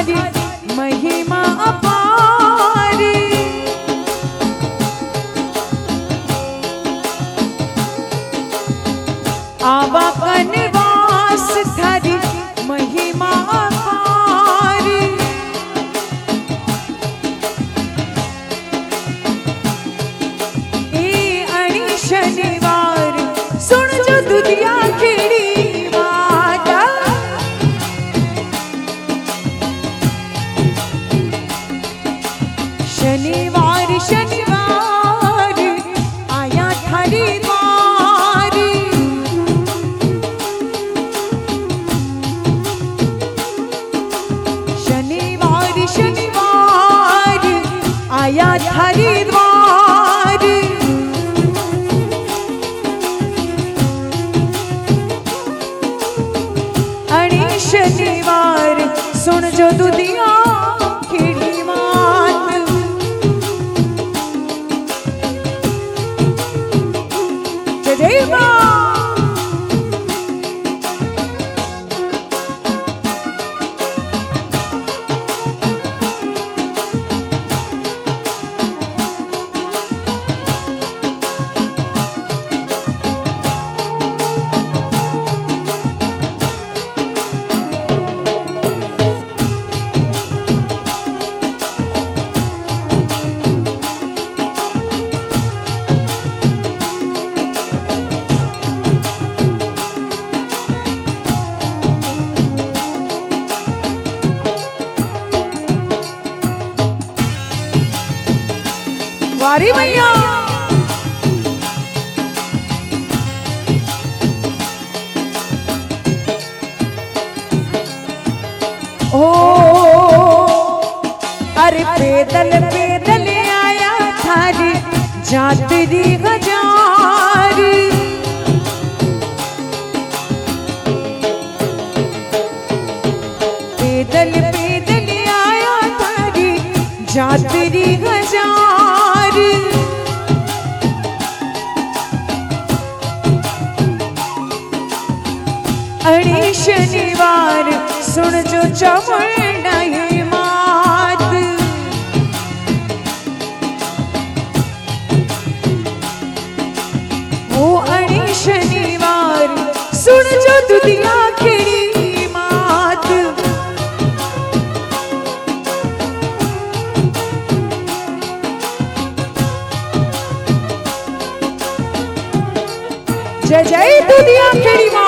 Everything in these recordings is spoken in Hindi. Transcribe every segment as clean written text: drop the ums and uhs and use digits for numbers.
थारी महिमा अपार। आवा कनवास थारी महिमा अपार। ए आणि शनिवार सुन जो दुधिया खेड़ी माता। शनिवार शनिवार आया थारी द्वार। शनिवार शनिवार आया थारी द्वार। आणि शनिवार सुन जो दुधिया खेड़ी मात। जय जय मां। वारी मैया ओ अरे पैदल पैदल आया थारी जातरी हजार। पैदल पैदल आया थारी जातरी हजार। अरे शनिवार सुन जो चमड़ा ये मात। ओ अरे शनिवार सुन जो दुधिया खेड़ी मात। जय जय दुधिया खेड़ी मां।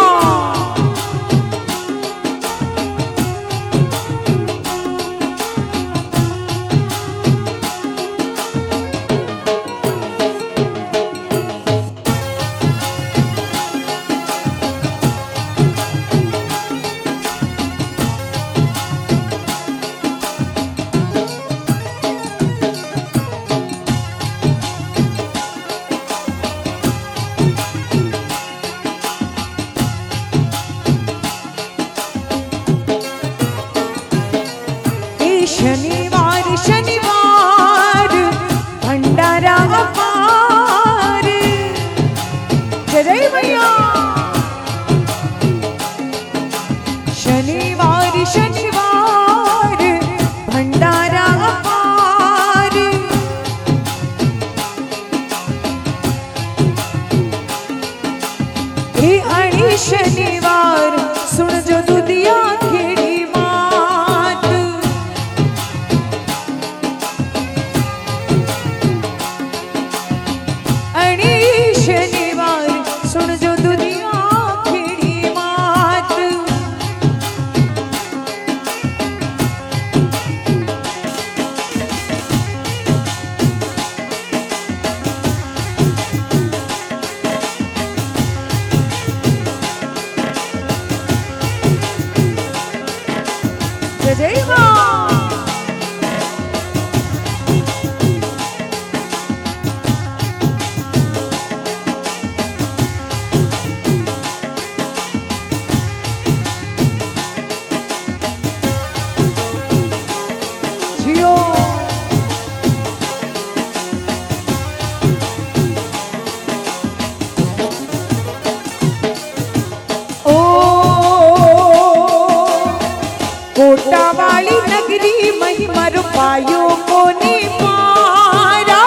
शनिवार शनिवार भंडारा अपार। जय जय मैया। शनिवार शनिवार भंडारा अपार। हे आणि शनिवार सुन जो दुधिया खेड़ी मात। शनिवार सुन जो दुनिया खेड़ी मात। जय जय मां। कोटा वाली नगरी महिमा रूपायो कोनी पारा।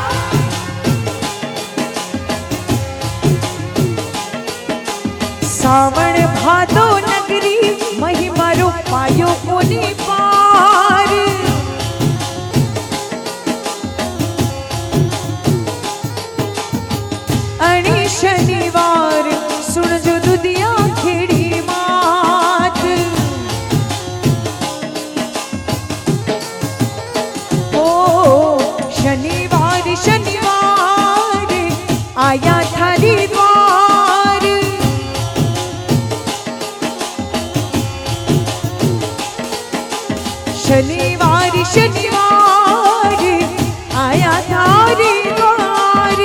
सावण भादो नगरी महिमा रूपायो कोनी पार। अणी शनिवार सुन जो दुदिया खेड़ी मात। ओ शनिवार शनिवार आया थारी द्वार। शनिवार शनिवार आया थारी द्वार।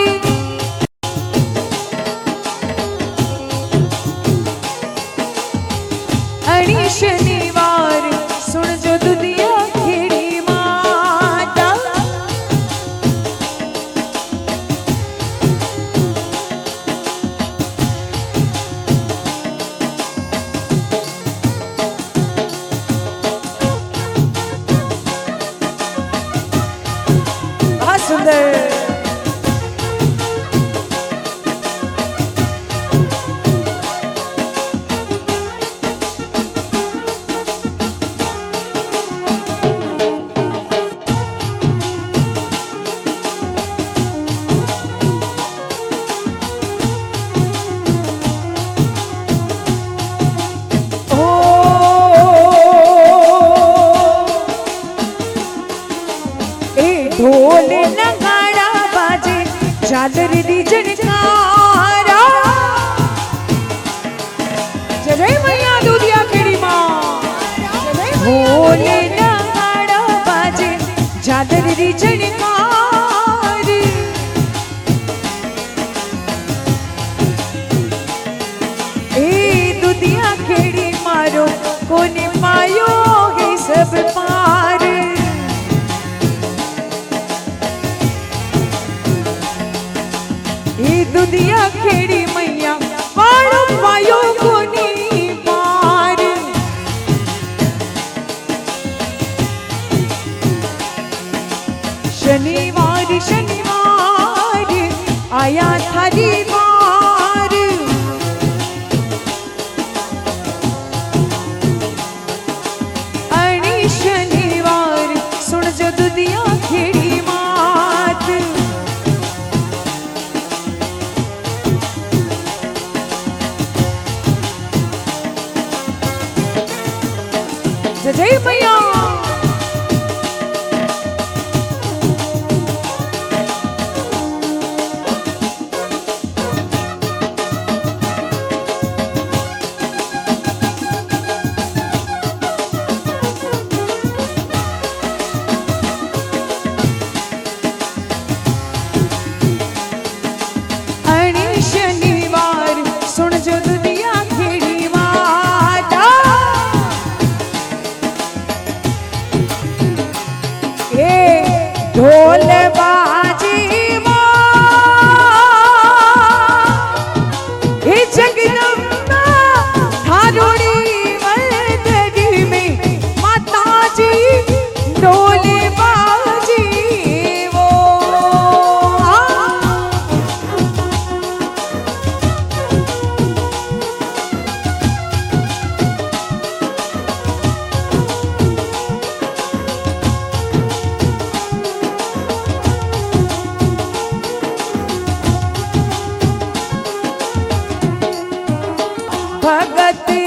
अणी शनिवार सुन जो दुदिया खेड़ी माता। बहुत सुंदर। ढोल नगाड़ा बाजे झालर दी झनकारा। जय जय मैया दुधिया खेड़ी माँ। ढोल नगाड़ा बाजे झालर दी झनकार। ए दुधिया खेड़ी मारो कोने पायो है सब पार। दुदिया खेड़ी मैया वाड़ो पायो कोनी पार। शनिवार शनिवार आया थारी द्वार। अणी शनिवार सुन जो दुदिया खेड़ी मात। जय जय मैया। अणी शनिवार सुन जो दुदिया खेड़ी माता। ढोल बाजी माँ हे जगदम्बा थारोड़ी वरदड़ी में माता जी ढोल बाजी वो। भगत